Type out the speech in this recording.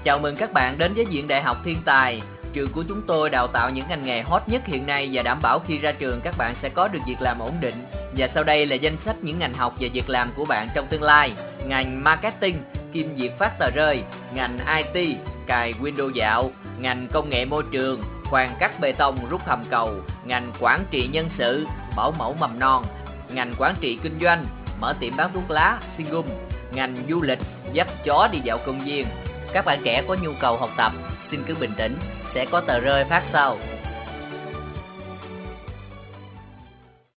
Chào mừng các bạn đến với Viện Đại học Thiên Tài. Trường của chúng tôi đào tạo những ngành nghề hot nhất hiện nay và đảm bảo khi ra trường các bạn sẽ có được việc làm ổn định. Và sau đây là danh sách những ngành học và việc làm của bạn trong tương lai. Ngành Marketing, Kim Việt phát tờ rơi. Ngành IT, cài Windows dạo. Ngành Công nghệ môi trường, khoan cắt bê tông rút hầm cầu. Ngành Quản trị nhân sự, bảo mẫu mầm non. Ngành Quản trị kinh doanh, mở tiệm bán thuốc lá, Singum. Ngành Du lịch, dắt chó đi dạo công viên. Các bạn trẻ có nhu cầu học tập, xin cứ bình tĩnh, sẽ có tờ rơi phát sau.